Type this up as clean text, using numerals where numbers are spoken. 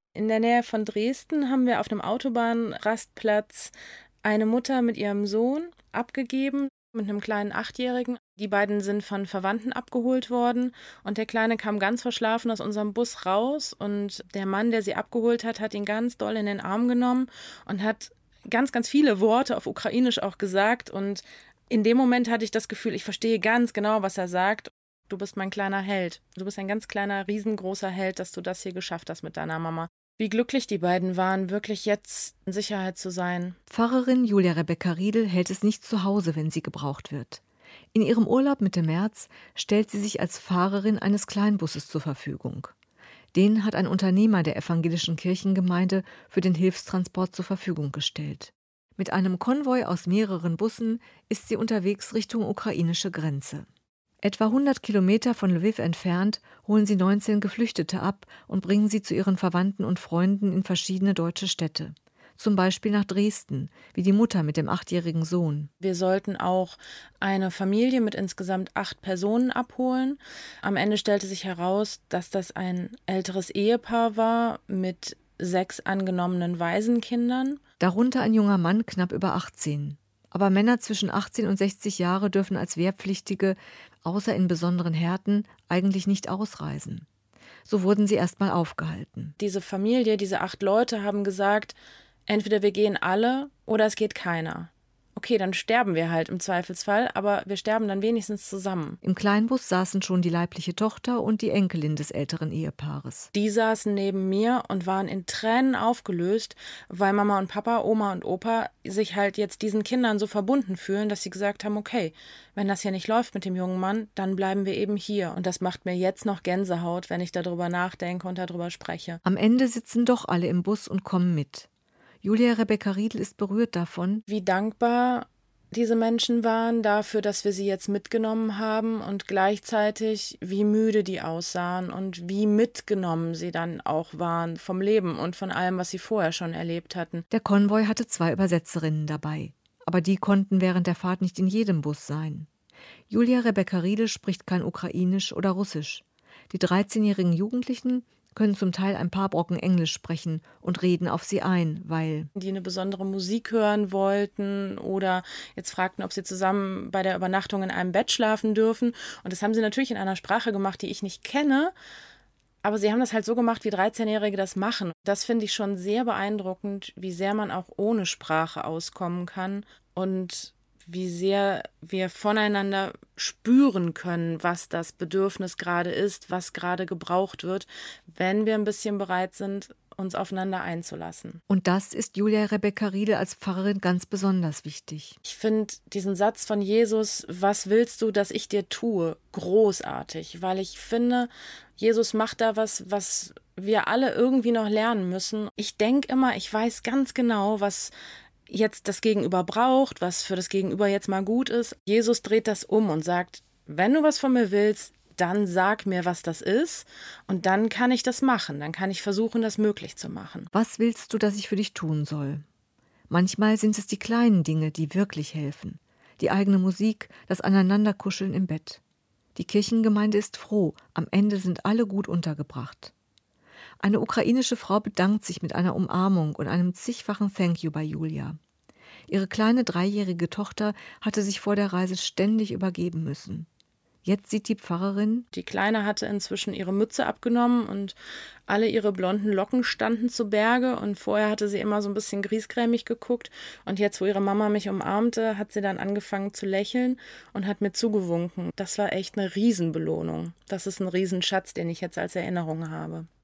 In der Nähe von Dresden haben wir auf einem Autobahnrastplatz eine Mutter mit ihrem Sohn abgegeben, mit einem kleinen Achtjährigen. Die beiden sind von Verwandten abgeholt worden und der Kleine kam ganz verschlafen aus unserem Bus raus und der Mann, der sie abgeholt hat, hat ihn ganz doll in den Arm genommen und hat ganz, ganz viele Worte auf Ukrainisch auch gesagt und in dem Moment hatte ich das Gefühl, ich verstehe ganz genau, was er sagt. Du bist mein kleiner Held. Du bist ein ganz kleiner, riesengroßer Held, dass du das hier geschafft hast mit deiner Mama. Wie glücklich die beiden waren, wirklich jetzt in Sicherheit zu sein. Pfarrerin Julia Rebecca Riedel hält es nicht zu Hause, wenn sie gebraucht wird. In ihrem Urlaub Mitte März stellt sie sich als Fahrerin eines Kleinbusses zur Verfügung. Den hat ein Unternehmer der evangelischen Kirchengemeinde für den Hilfstransport zur Verfügung gestellt. Mit einem Konvoi aus mehreren Bussen ist sie unterwegs Richtung ukrainische Grenze. Etwa 100 Kilometer von Lwiw entfernt holen sie 19 Geflüchtete ab und bringen sie zu ihren Verwandten und Freunden in verschiedene deutsche Städte. Zum Beispiel nach Dresden, wie die Mutter mit dem 8-jährigen Sohn. Wir sollten auch eine Familie mit insgesamt 8 Personen abholen. Am Ende stellte sich heraus, dass das ein älteres Ehepaar war mit 6 angenommenen Waisenkindern. Darunter ein junger Mann knapp über 18. Aber Männer zwischen 18 und 60 Jahre dürfen als Wehrpflichtige, außer in besonderen Härten, eigentlich nicht ausreisen. So wurden sie erstmal aufgehalten. Diese Familie, diese 8 Leute haben gesagt, entweder wir gehen alle oder es geht keiner. Okay, dann sterben wir halt im Zweifelsfall, aber wir sterben dann wenigstens zusammen. Im Kleinbus saßen schon die leibliche Tochter und die Enkelin des älteren Ehepaares. Die saßen neben mir und waren in Tränen aufgelöst, weil Mama und Papa, Oma und Opa sich halt jetzt diesen Kindern so verbunden fühlen, dass sie gesagt haben, okay, wenn das hier nicht läuft mit dem jungen Mann, dann bleiben wir eben hier. Und das macht mir jetzt noch Gänsehaut, wenn ich darüber nachdenke und darüber spreche. Am Ende sitzen doch alle im Bus und kommen mit. Julia Rebecca Riedel ist berührt davon, wie dankbar diese Menschen waren dafür, dass wir sie jetzt mitgenommen haben und gleichzeitig, wie müde die aussahen und wie mitgenommen sie dann auch waren vom Leben und von allem, was sie vorher schon erlebt hatten. Der Konvoi hatte 2 Übersetzerinnen dabei, aber die konnten während der Fahrt nicht in jedem Bus sein. Julia Rebecca Riedel spricht kein Ukrainisch oder Russisch. Die 13-jährigen Jugendlichen können zum Teil ein paar Brocken Englisch sprechen und reden auf sie ein, weil die eine besondere Musik hören wollten oder jetzt fragten, ob sie zusammen bei der Übernachtung in einem Bett schlafen dürfen. Und das haben sie natürlich in einer Sprache gemacht, die ich nicht kenne. Aber sie haben das halt so gemacht, wie 13-Jährige das machen. Das finde ich schon sehr beeindruckend, wie sehr man auch ohne Sprache auskommen kann und wie sehr wir voneinander spüren können, was das Bedürfnis gerade ist, was gerade gebraucht wird, wenn wir ein bisschen bereit sind, uns aufeinander einzulassen. Und das ist Julia Rebecca Riedel als Pfarrerin ganz besonders wichtig. Ich finde diesen Satz von Jesus, was willst du, dass ich dir tue, großartig, weil ich finde, Jesus macht da was wir alle irgendwie noch lernen müssen. Ich denke immer, ich weiß ganz genau, was jetzt das Gegenüber braucht, was für das Gegenüber jetzt mal gut ist. Jesus dreht das um und sagt, wenn du was von mir willst, dann sag mir, was das ist und dann kann ich das machen. Dann kann ich versuchen, das möglich zu machen. Was willst du, dass ich für dich tun soll? Manchmal sind es die kleinen Dinge, die wirklich helfen. Die eigene Musik, das Aneinanderkuscheln im Bett. Die Kirchengemeinde ist froh, am Ende sind alle gut untergebracht. Eine ukrainische Frau bedankt sich mit einer Umarmung und einem zigfachen Thank you bei Julia. Ihre kleine 3-jährige Tochter hatte sich vor der Reise ständig übergeben müssen. Jetzt sieht die Pfarrerin, die Kleine hatte inzwischen ihre Mütze abgenommen und alle ihre blonden Locken standen zu Berge und vorher hatte sie immer so ein bisschen griesgrämig geguckt und jetzt, wo ihre Mama mich umarmte, hat sie dann angefangen zu lächeln und hat mir zugewunken. Das war echt eine Riesenbelohnung. Das ist ein Riesenschatz, den ich jetzt als Erinnerung habe.